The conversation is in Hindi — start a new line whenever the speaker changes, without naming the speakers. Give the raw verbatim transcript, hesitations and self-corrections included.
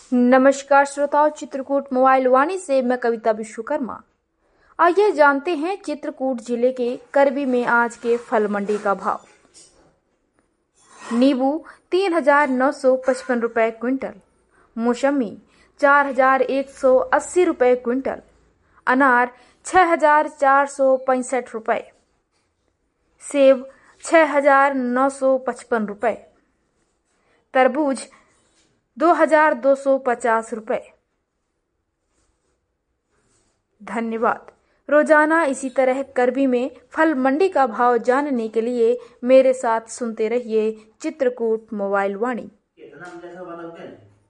नमस्कार श्रोताओं, चित्रकूट मोबाइल वाणी से मैं कविता विश्वकर्मा। आइए जानते हैं चित्रकूट जिले के करबी में आज के फल मंडी का भाव। नींबू तीन हजार नौ सौ पचपन रुपए क्विंटल, मौसमी चार हजार एक सौ अस्सी रुपए क्विंटल, अनार छह हजार चार सौ पैंसठ रुपए, सेब छह हजार नौ सौ पचपन रुपए, तरबूज दो हजार दो सौ पचास रुपए। धन्यवाद। रोजाना इसी तरह करबी में फल मंडी का भाव जानने के लिए मेरे साथ सुनते रहिए चित्रकूट मोबाइल वाणी।